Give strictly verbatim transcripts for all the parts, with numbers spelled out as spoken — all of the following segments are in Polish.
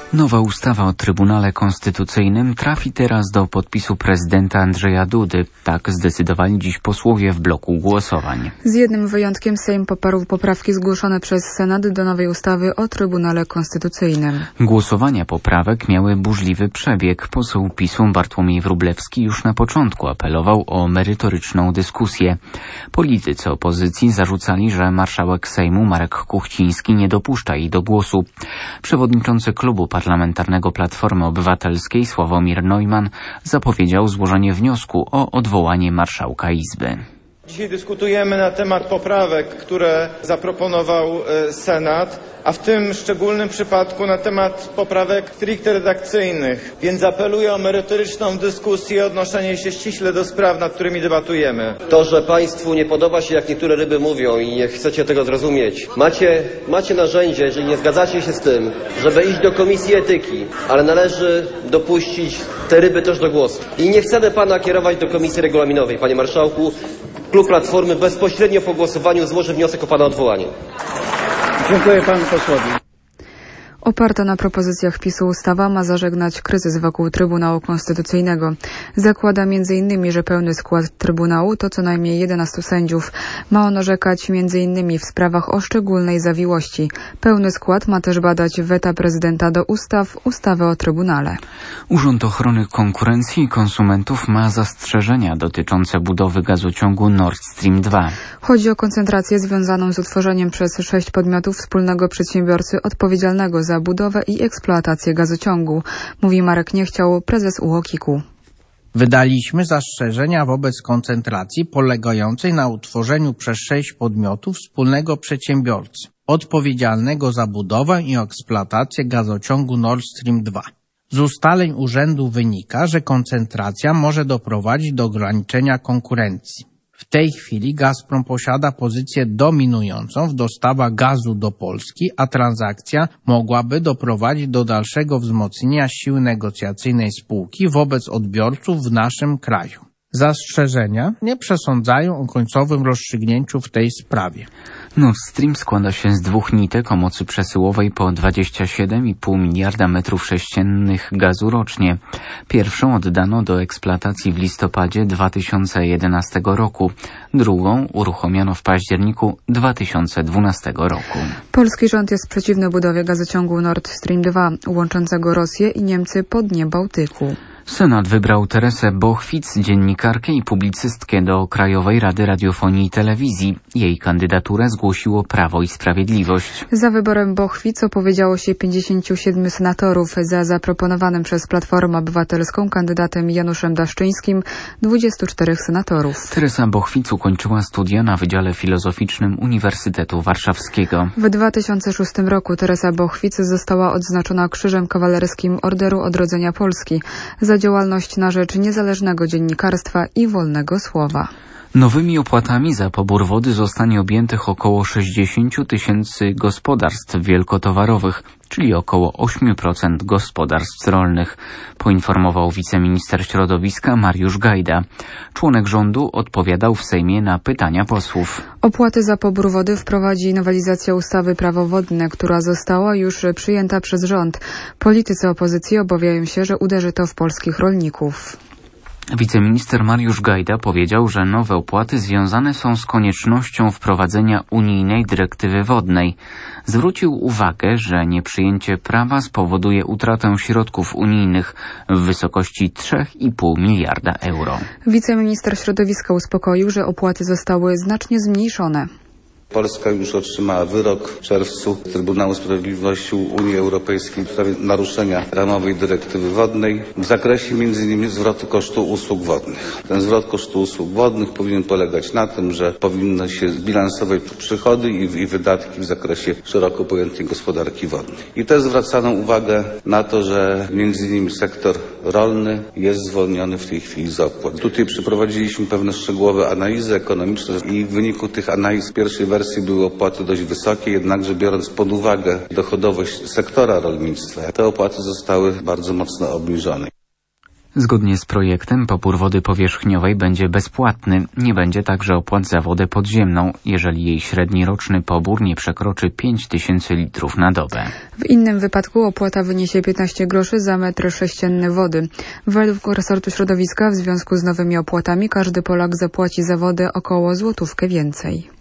Nowa ustawa o Trybunale Konstytucyjnym trafi teraz do podpisu prezydenta Andrzeja Dudy. Tak zdecydowali dziś posłowie w bloku głosowań. Z jednym wyjątkiem Sejm poparł poprawki zgłoszone przez Senat do nowej ustawy o Trybunale Konstytucyjnym. Głosowania poprawek miały burzliwy przebieg. Poseł PiS-u Bartłomiej Wróblewski już na początku apelował o merytoryczną dyskusję. Politycy opozycji zarzucali, że marszałek Sejmu Marek Kuchciński nie dopuszcza ich do głosu. Przewodniczący klubu Parlamentarnego Platformy Obywatelskiej Sławomir Neumann zapowiedział złożenie wniosku o odwołanie marszałka Izby. Dzisiaj dyskutujemy na temat poprawek, które zaproponował Senat, a w tym szczególnym przypadku na temat poprawek stricte redakcyjnych. Więc apeluję o merytoryczną dyskusję i odnoszenie się ściśle do spraw, nad którymi debatujemy. To, że Państwu nie podoba się, jak niektóre ryby mówią i nie chcecie tego zrozumieć, macie, macie narzędzie, jeżeli nie zgadzacie się z tym, żeby iść do Komisji Etyki, ale należy dopuścić te ryby też do głosu. I nie chcemy Pana kierować do Komisji Regulaminowej, Panie Marszałku. Klub Platformy bezpośrednio po głosowaniu złoży wniosek o Pana odwołanie. Dziękuję Panu posłowi. Oparta na propozycjach PiS-u ustawa ma zażegnać kryzys wokół Trybunału Konstytucyjnego. Zakłada między innymi, że pełny skład Trybunału to co najmniej jedenastu sędziów. Ma on orzekać między innymi w sprawach o szczególnej zawiłości. Pełny skład ma też badać weta prezydenta do ustaw, ustawy o Trybunale. Urząd Ochrony Konkurencji i Konsumentów ma zastrzeżenia dotyczące budowy gazociągu Nord Stream dwa. Chodzi o koncentrację związaną z utworzeniem przez sześć podmiotów wspólnego przedsiębiorcy odpowiedzialnego za budowę i eksploatację gazociągu, mówi Marek Niechciał, prezes U O K I K-u. Wydaliśmy zastrzeżenia wobec koncentracji polegającej na utworzeniu przez sześć podmiotów wspólnego przedsiębiorcy odpowiedzialnego za budowę i eksploatację gazociągu Nord Stream dwa. Z ustaleń urzędu wynika, że koncentracja może doprowadzić do ograniczenia konkurencji. W tej chwili Gazprom posiada pozycję dominującą w dostawach gazu do Polski, a transakcja mogłaby doprowadzić do dalszego wzmocnienia siły negocjacyjnej spółki wobec odbiorców w naszym kraju. Zastrzeżenia nie przesądzają o końcowym rozstrzygnięciu w tej sprawie. Nord Stream składa się z dwóch nitek o mocy przesyłowej po dwadzieścia siedem i pół miliarda metrów sześciennych gazu rocznie. Pierwszą oddano do eksploatacji w listopadzie dwa tysiące jedenastego roku. Drugą uruchomiono w październiku dwa tysiące dwunastego roku. Polski rząd jest przeciwny budowie gazociągu Nord Stream dwa, łączącego Rosję i Niemcy po dnie Bałtyku. Senat wybrał Teresę Bochwic, dziennikarkę i publicystkę do Krajowej Rady Radiofonii i Telewizji. Jej kandydaturę zgłosiło Prawo i Sprawiedliwość. Za wyborem Bochwic opowiedziało się pięćdziesięciu siedmiu senatorów. Za zaproponowanym przez Platformę Obywatelską kandydatem Januszem Daszczyńskim dwudziestu czterech senatorów. Teresa Bochwic ukończyła studia na Wydziale Filozoficznym Uniwersytetu Warszawskiego. W dwa tysiące szóstym roku Teresa Bochwic została odznaczona Krzyżem Kawalerskim Orderu Odrodzenia Polski za działalność na rzecz niezależnego dziennikarstwa i wolnego słowa. Nowymi opłatami za pobór wody zostanie objętych około sześćdziesiąt tysięcy gospodarstw wielkotowarowych, czyli około osiem procent gospodarstw rolnych, poinformował wiceminister środowiska Mariusz Gajda. Członek rządu odpowiadał w Sejmie na pytania posłów. Opłaty za pobór wody wprowadzi nowelizacja ustawy Prawo wodne, która została już przyjęta przez rząd. Politycy opozycji obawiają się, że uderzy to w polskich rolników. Wiceminister Mariusz Gajda powiedział, że nowe opłaty związane są z koniecznością wprowadzenia unijnej dyrektywy wodnej. Zwrócił uwagę, że nieprzyjęcie prawa spowoduje utratę środków unijnych w wysokości trzy i pół miliarda euro. Wiceminister środowiska uspokoił, że opłaty zostały znacznie zmniejszone. Polska już otrzymała wyrok w czerwcu Trybunału Sprawiedliwości Unii Europejskiej w sprawie naruszenia ramowej dyrektywy wodnej w zakresie między innymi zwrotu kosztu usług wodnych. Ten zwrot kosztu usług wodnych powinien polegać na tym, że powinno się zbilansować przychody i, i wydatki w zakresie szeroko pojętej gospodarki wodnej. I też zwracano uwagę na to, że między innymi sektor rolny jest zwolniony w tej chwili z opłat. Tutaj przeprowadziliśmy pewne szczegółowe analizy ekonomiczne i w wyniku tych analiz pierwszej wersji były opłaty dość wysokie, jednakże biorąc pod uwagę dochodowość sektora rolnictwa, te opłaty zostały bardzo mocno obniżone. Zgodnie z projektem pobór wody powierzchniowej będzie bezpłatny. Nie będzie także opłat za wodę podziemną, jeżeli jej średni roczny pobór nie przekroczy pięć tysięcy litrów na dobę. W innym wypadku opłata wyniesie piętnaście groszy za metr sześcienny wody. Według resortu środowiska w związku z nowymi opłatami każdy Polak zapłaci za wodę około złotówkę więcej.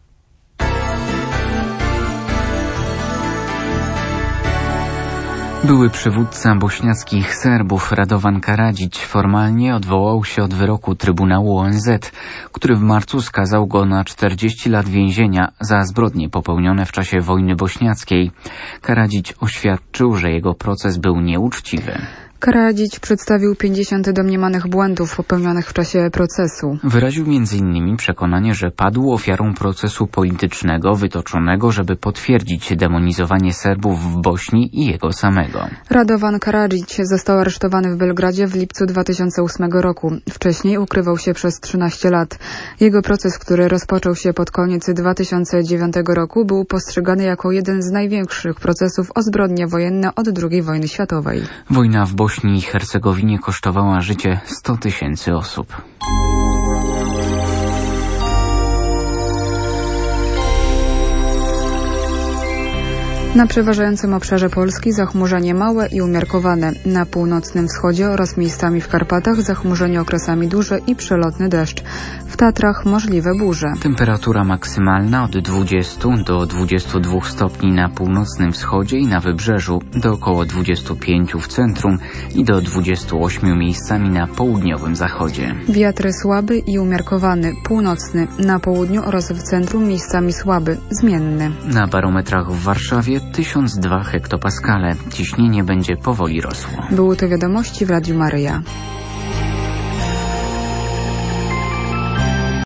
Były przywódca bośniackich Serbów Radovan Karadzić formalnie odwołał się od wyroku Trybunału O N Z, który w marcu skazał go na czterdzieści lat więzienia za zbrodnie popełnione w czasie wojny bośniackiej. Karadzić oświadczył, że jego proces był nieuczciwy. Karadzić przedstawił pięćdziesiąt domniemanych błędów popełnionych w czasie procesu. Wyraził między innymi przekonanie, że padł ofiarą procesu politycznego wytoczonego, żeby potwierdzić demonizowanie Serbów w Bośni i jego samego. Radovan Karadzić został aresztowany w Belgradzie w lipcu dwa tysiące ósmego roku. Wcześniej ukrywał się przez trzynaście lat. Jego proces, który rozpoczął się pod koniec dwa tysiące dziewiątego roku, był postrzegany jako jeden z największych procesów o zbrodnie wojenne od drugiej wojny światowej. Wojna w Bośni i Hercegowinie kosztowała życie sto tysięcy osób. Na przeważającym obszarze Polski zachmurzenie małe i umiarkowane. Na północnym wschodzie oraz miejscami w Karpatach zachmurzenie okresami duże i przelotny deszcz. W Tatrach możliwe burze. Temperatura maksymalna od dwudziestu do dwudziestu dwóch stopni na północnym wschodzie i na wybrzeżu, do około dwudziestu pięciu w centrum i do dwudziestu ośmiu miejscami na południowym zachodzie. Wiatr słaby i umiarkowany, północny, na południu oraz w centrum miejscami słaby, zmienny. Na barometrach w Warszawie tysiąc dwa hektopaskale. Ciśnienie będzie powoli rosło. Były to wiadomości w Radiu Maryja.